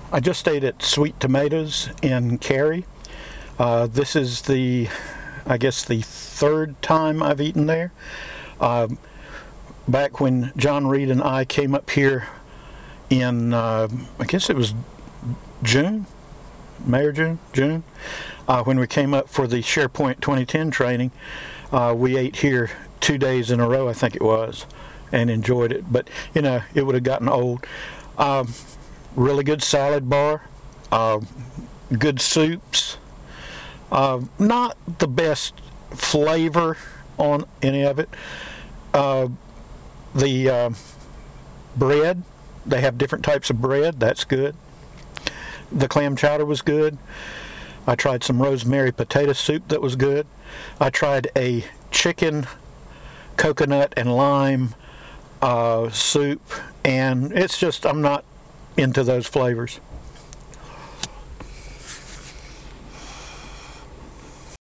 I just ate at Sweet Tomatoes in Cary. This is I guess the third time I've eaten there. Back when John Reed and I came up here in, I guess it was June, May or June, when we came up for the SharePoint 2010 training, we ate here 2 days in a row, I think it was, and enjoyed it. But, you know, it would have gotten old. Really good salad bar, good soups, not the best flavor on any of it. The bread, they have different types of bread, that's good. The clam chowder was good. I tried some rosemary potato soup that was good. I tried a chicken, coconut, and lime soup, and it's just, I'm not into those flavors.